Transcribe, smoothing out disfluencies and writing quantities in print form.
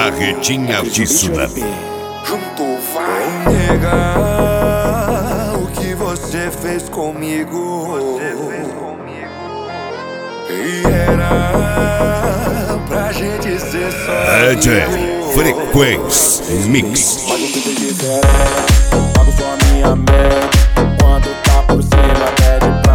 Carretinha de Tsunami. Junto vai negar o que você fez comigo. E era pra gente ser só DJ Frequência Mix. mas eu fico diferente, pago só a minha mente. Quando tá por cima, pede